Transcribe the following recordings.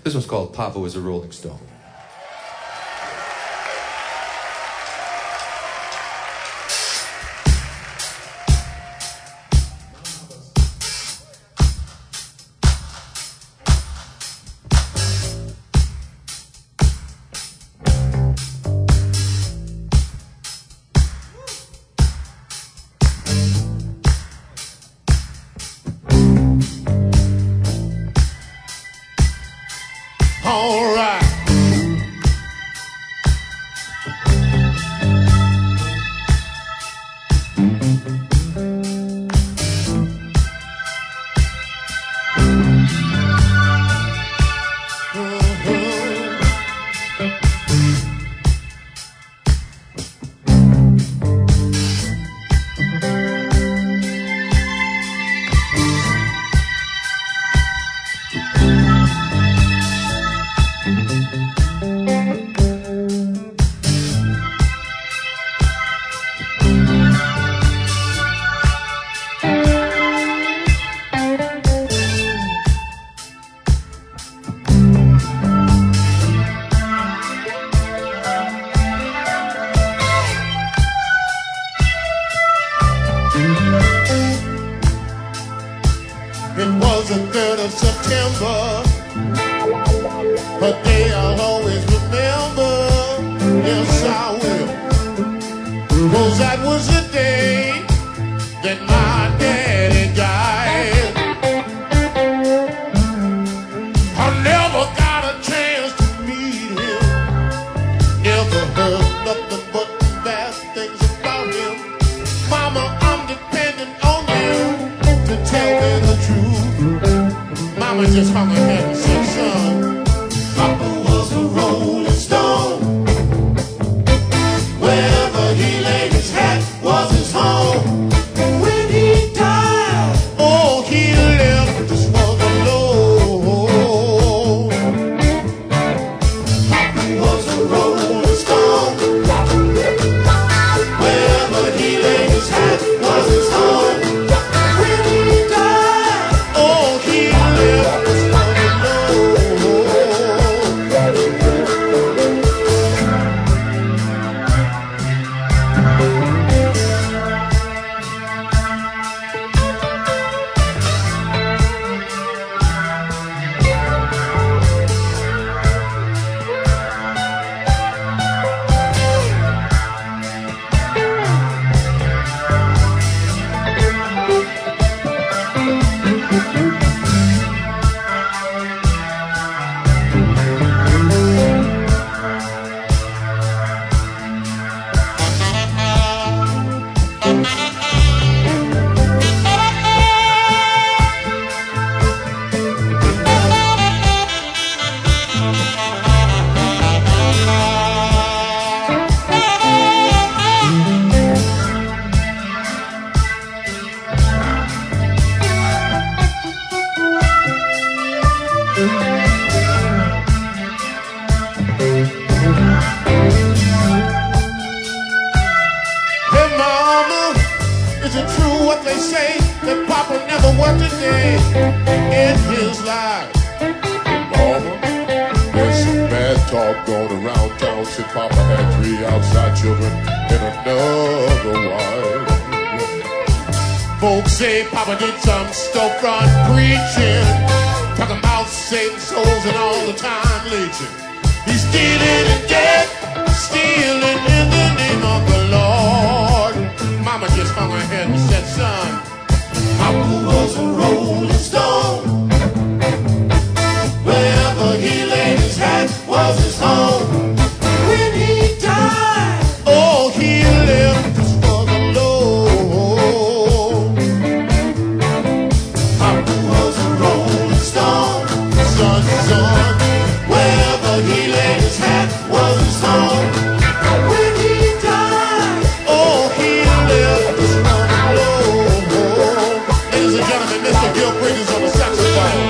This one's called Papa Was a Rolling Stone. All right. It was the 3rd of September, a day I'll always remember. Yes, I will. 'Cause that was the day that my daddy died. I never got a chance to meet him. Never heard nothing but bad things about him. Mama, I'm dependent on you to tell me the truth. Mama just hung her head and said, son, Papa was a rolling stone. Wherever he laid his hat was his home. When he died, oh, he left us for the Lord. Papa was a rolling stone. Wherever he laid his hat was his home. When he died, oh, he left us for the Hey, Mama, is it true what they say, that Papa never worked a day in his life? Mama, there's some bad talk going around town. Said Papa had 3 outside children and another wife. Folks say Papa did some storefront preaching, talking about saving souls and all the time leeching. He's stealing and dead, stealing in the name of the Lord. Mama just hung her head and said, son, Papa was a rolling stone. Wherever he laid his hat was his home. When he died, oh, he left us for the Lord. Papa was a rolling stone. Son, son, wherever he laid his hat was his home. When he died, oh, he left us for the Lord. Ladies and gentlemen, Mr. Gil Bridges on the saxophone.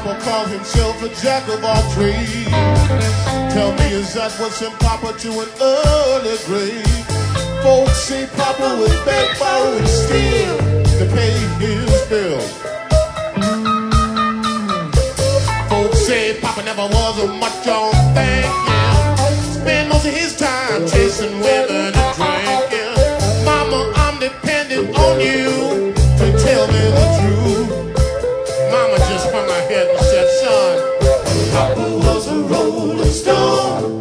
Papa called himself a jack of all trades. Tell me, is that what sent Papa to an early grave? Folks say Papa was beg, borrow, and steal to pay his bills. Folks say Papa never was a much on thinking. Spend most of his time chasing women and drinking. Mama, I'm dependent on you to tell me the truth. Mama just hung her head and said, son, Papa was a rolling stone.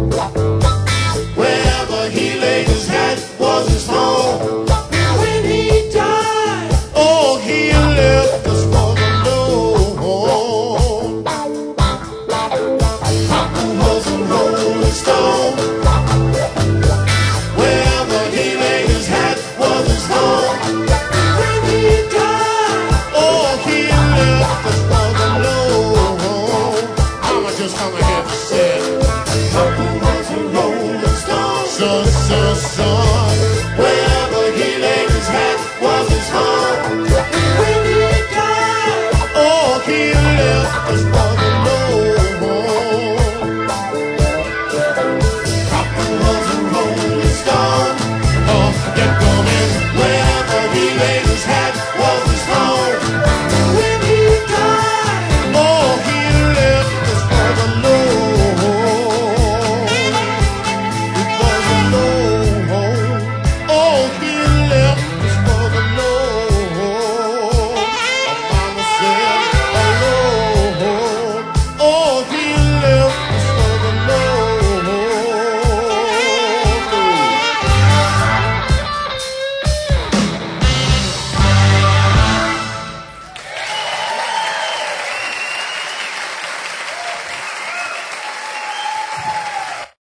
Wherever he laid his hat was his home. When he died, oh, he left us for the Lord. Papa was a rolling stone. Wherever he laid his hat was his home. When he died, oh, he left us for the Lord. Mama just hung her head and said, Papa was a rolling stone. Son, wherever he laid his hat was his home. When he died, oh, he left us.